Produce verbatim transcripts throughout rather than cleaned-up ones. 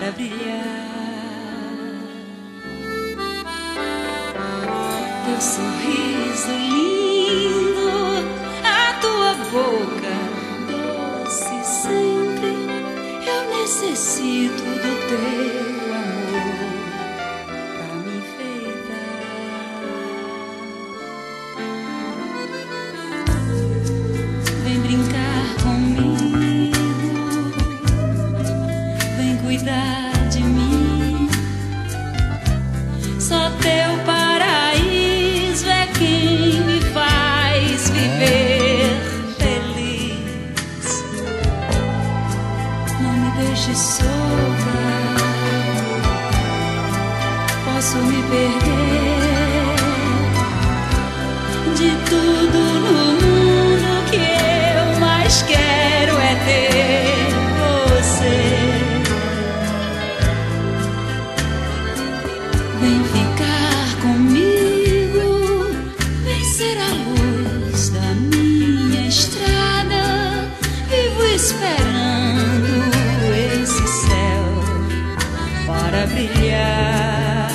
para brilhar. Teu sorriso lindo, a tua boca doce sempre. Eu necessito do teu amor pra me enfeitar. Vem brincar comigo, vem cuidar de mim. Só teu paraíso é quem me faz viver feliz. Não me deixe solta, posso me perder de tudo no mundo. Que eu mais quero é ter você. Vem ficar comigo, vem ser a luz da minha estrada. Vivo esperando esse céu para brilhar.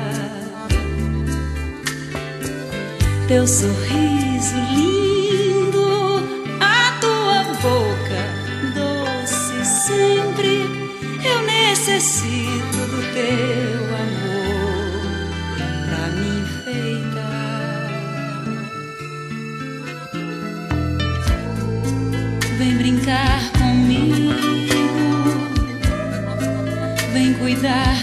Teu sorriso lindo, a tua boca doce sempre. Eu necessito do teu amor pra me enfeitar. Vem brincar comigo, vem cuidar